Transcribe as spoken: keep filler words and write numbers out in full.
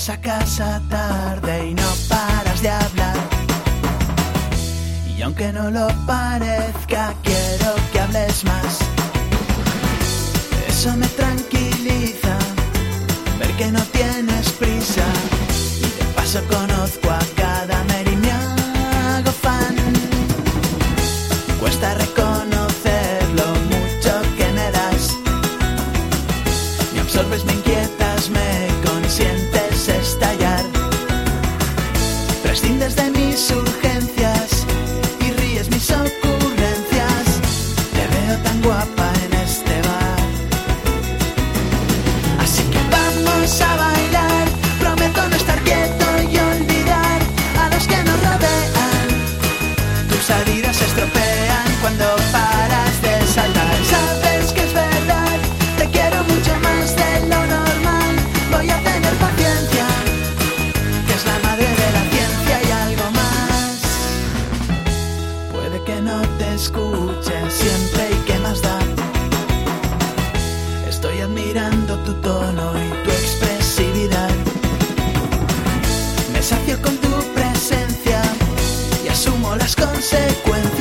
Vuelves a casa tarde y no paras de hablar. Y aunque no lo parezca, quiero que hables más. Eso me tranquiliza, ver que no tienes prisa. Y de paso conozco a cada Mary, me hago fan. Cuesta reconocer lo mucho que me das. Me absorbes, me inquietas, me consientes estallar. Prescindes de mis urgencias y ríes mis ocurrencias. Te veo tan guapa en este bar. Así que vamos a bailar. Prometo no estar quieto y olvidar a los que nos rodean. Tus salidas se estropean cuando paras de saltar. Sabes que es verdad, te quiero mucho más de lo normal. Voy a tener paciencia, que es la madre de la ciencia y algo más. Puede que no te escuche siempre y qué más da. Estoy admirando tu tono y tu expresividad. Me sacio con tu presencia y asumo las consecuencias.